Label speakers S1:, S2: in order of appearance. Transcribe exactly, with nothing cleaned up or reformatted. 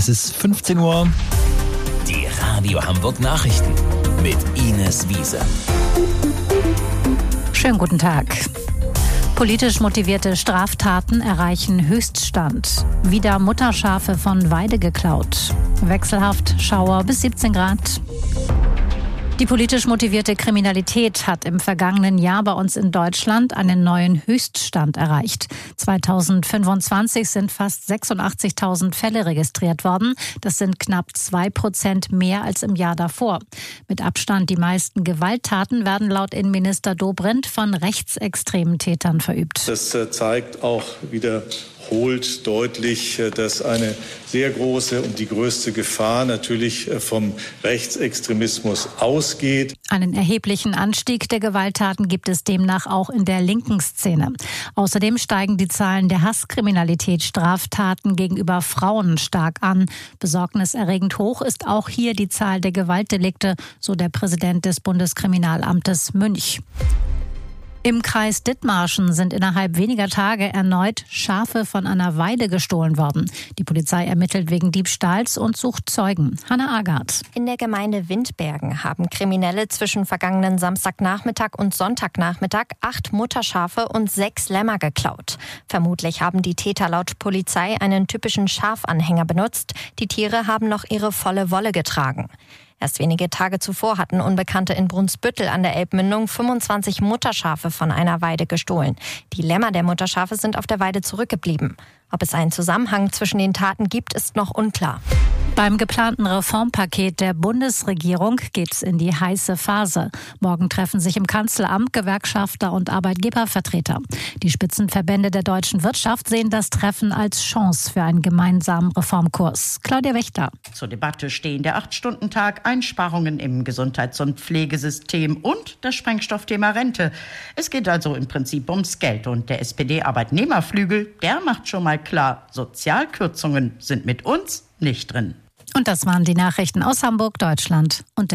S1: Es ist fünfzehn Uhr.
S2: Die Radio Hamburg Nachrichten mit Ines Wiese.
S3: Schönen guten Tag. Politisch motivierte Straftaten erreichen Höchststand. Wieder Mutterschafe von Weide geklaut. Wechselhaft, Schauer bis siebzehn Grad. Die politisch motivierte Kriminalität hat im vergangenen Jahr bei uns in Deutschland einen neuen Höchststand erreicht. zweitausendfünfundzwanzig sind fast sechsundachtzigtausend Fälle registriert worden. Das sind knapp zwei Prozent mehr als im Jahr davor. Mit Abstand die meisten Gewalttaten werden laut Innenminister Dobrindt von rechtsextremen Tätern verübt.
S4: Das zeigt auch wieder holt deutlich, dass eine sehr große und die größte Gefahr natürlich vom Rechtsextremismus ausgeht.
S3: Einen erheblichen Anstieg der Gewalttaten gibt es demnach auch in der linken Szene. Außerdem steigen die Zahlen der Hasskriminalität, Straftaten gegenüber Frauen stark an. Besorgniserregend hoch ist auch hier die Zahl der Gewaltdelikte, so der Präsident des Bundeskriminalamtes Münch. Im Kreis Dithmarschen sind innerhalb weniger Tage erneut Schafe von einer Weide gestohlen worden. Die Polizei ermittelt wegen Diebstahls und sucht Zeugen. Hanna Agard.
S5: In der Gemeinde Windbergen haben Kriminelle zwischen vergangenen Samstagnachmittag und Sonntagnachmittag acht Mutterschafe und sechs Lämmer geklaut. Vermutlich haben die Täter laut Polizei einen typischen Schafanhänger benutzt. Die Tiere haben noch ihre volle Wolle getragen. Erst wenige Tage zuvor hatten Unbekannte in Brunsbüttel an der Elbmündung fünfundzwanzig Mutterschafe von einer Weide gestohlen. Die Lämmer der Mutterschafe sind auf der Weide zurückgeblieben. Ob es einen Zusammenhang zwischen den Taten gibt, ist noch unklar.
S3: Beim geplanten Reformpaket der Bundesregierung geht's in die heiße Phase. Morgen treffen sich im Kanzleramt Gewerkschafter und Arbeitgebervertreter. Die Spitzenverbände der deutschen Wirtschaft sehen das Treffen als Chance für einen gemeinsamen Reformkurs. Claudia Wächter.
S6: Zur Debatte stehen der acht-Stunden-Tag, Einsparungen im Gesundheits- und Pflegesystem und das Sprengstoffthema Rente. Es geht also im Prinzip ums Geld. Und der S P D-Arbeitnehmerflügel, der macht schon mal klar, Sozialkürzungen sind mit uns nicht drin.
S3: Und das waren die Nachrichten aus Hamburg, Deutschland und der